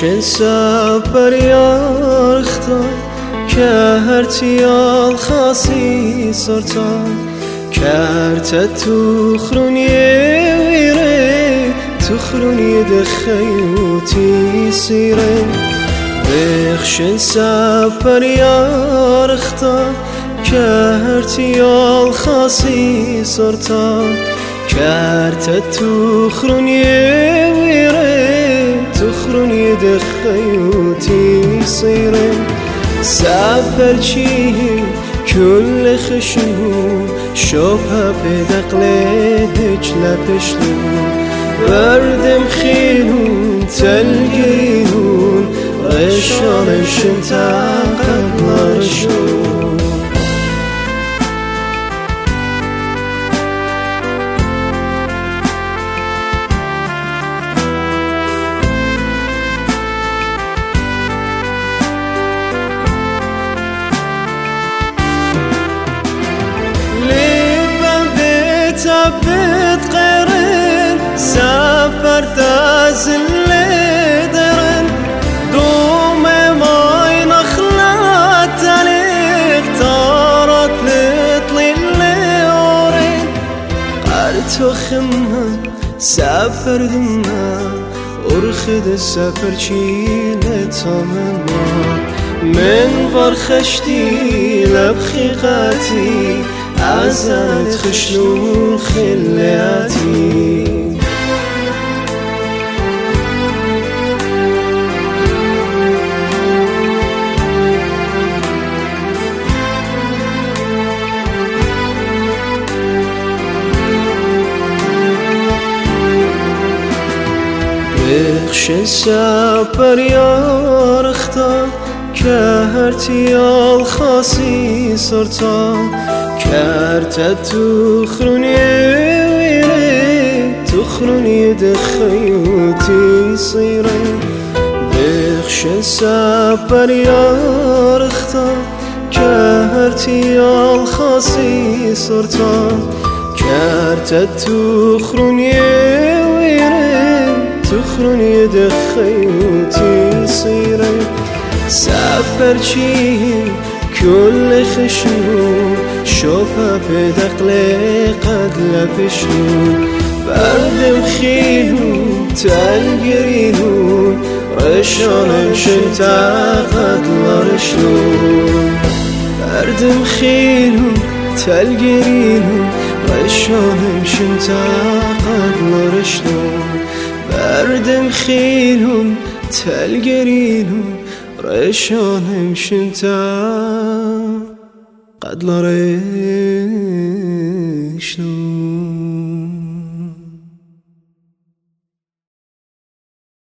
بخشن سفر yarıqda Kərtiyal xasi sortan Kərtə تخروني دخيوتي سيرين بخشن سفر yarıqda Kərtiyal xasi sortan Kərtə تخروني دخيوتي سيرين سفرچی كل خشنون شبه بدقلهج لپشنون وردم خينون تلگينون رشانشن تقدلارشون ثبت قرن سفر تازل درن دوم ماي نخلات تليق طارت لطلي اللورين قرتو خمها سفر دمنا ارخد السفر چيلة مما من برخشتي لبخيقاتي عزت خشنون خلياتي بخشن سفر yarıqda Kərtiyal xasi sortan Kərtə تخروني دخيوتي صيرين بخشن سفر yarıqda Kərtiyal xasi sortan Kərtə تخروني دخيوتي صيرين سفرچی كل خشنون شبه بدقله قد لپشنون بردم خينون تلگرینون رشانشن تقدلارشنون بردم خينون تلگرینون رشانشن تقدلارشنون بردم خينون تلگرینون رشانشن تقدلارشنون